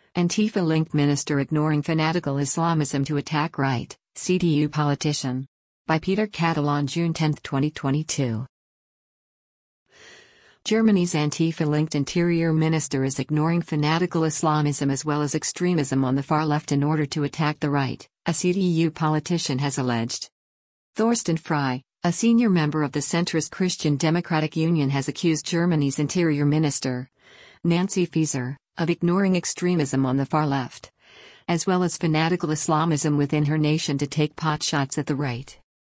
Antifa-linked minister ignoring fanatical Islamism to attack right, CDU politician. By Peter Cattle on June 10, 2022. Germany's Antifa-linked interior minister is ignoring fanatical Islamism as well as extremism on the far left in order to attack the right, a CDU politician has alleged. Thorsten Frey, a senior member of the centrist Christian Democratic Union, has accused Germany's interior minister, Nancy Faeser, of ignoring extremism on the far left, as well as fanatical Islamism within her nation to take potshots at the right.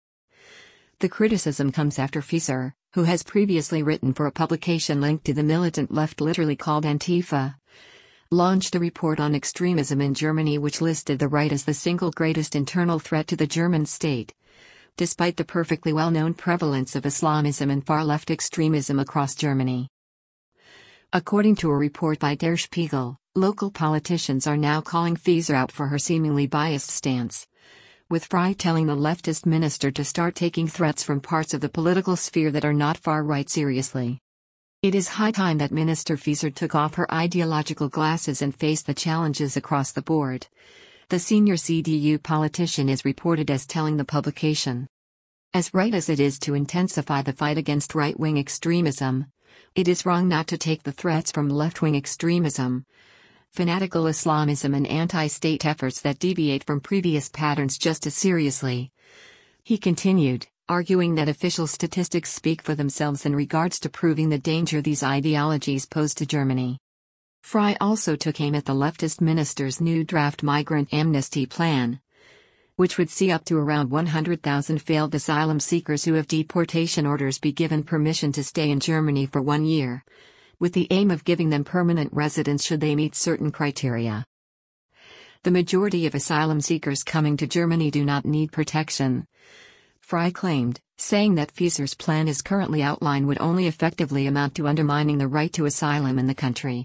The criticism comes after Faeser, who has previously written for a publication linked to the militant left literally called Antifa, launched a report on extremism in Germany which listed the right as the single greatest internal threat to the German state, despite the perfectly well-known prevalence of Islamism and far-left extremism across Germany. According to a report by Der Spiegel, local politicians are now calling Faeser out for her seemingly biased stance, with Frey telling the leftist minister to start taking threats from parts of the political sphere that are not far-right seriously. It is high time that Minister Faeser took off her ideological glasses and faced the challenges across the board, the senior CDU politician is reported as telling the publication. As right as it is to intensify the fight against right-wing extremism, it is wrong not to take the threats from left-wing extremism, fanatical Islamism and anti-state efforts that deviate from previous patterns just as seriously. He continued, arguing that official statistics speak for themselves in regards to proving the danger these ideologies pose to Germany. Frey also took aim at the leftist minister's new draft migrant amnesty plan, which would see up to around 100,000 failed asylum seekers who have deportation orders be given permission to stay in Germany for 1 year, with the aim of giving them permanent residence should they meet certain criteria. The majority of asylum seekers coming to Germany do not need protection, Frey claimed, saying that Faeser's plan as currently outlined would only effectively amount to undermining the right to asylum in the country.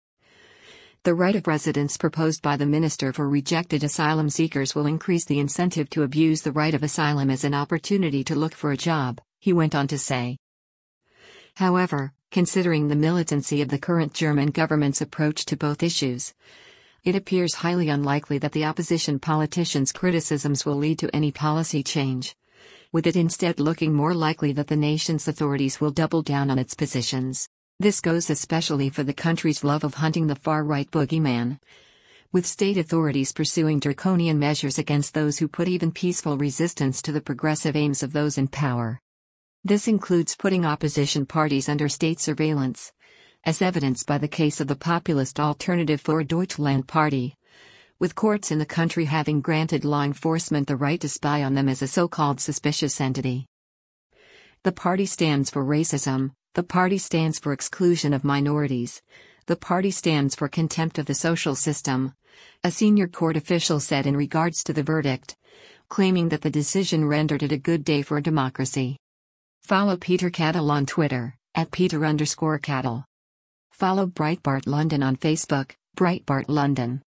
The right of residence proposed by the Minister for rejected asylum seekers will increase the incentive to abuse the right of asylum as an opportunity to look for a job, he went on to say. However, considering the militancy of the current German government's approach to both issues, it appears highly unlikely that the opposition politicians' criticisms will lead to any policy change, with it instead looking more likely that the nation's authorities will double down on its positions. This goes especially for the country's love of hunting the far-right boogeyman, with state authorities pursuing draconian measures against those who put even peaceful resistance to the progressive aims of those in power. This includes putting opposition parties under state surveillance, as evidenced by the case of the populist Alternative für Deutschland party, with courts in the country having granted law enforcement the right to spy on them as a so-called suspicious entity. The party stands for racism. The party stands for exclusion of minorities. The party stands for contempt of the social system, a senior court official said in regards to the verdict, claiming that the decision rendered it a good day for democracy. Follow Peter Cattle on Twitter, @Peter_Cattle. Follow Breitbart London on Facebook, Breitbart London.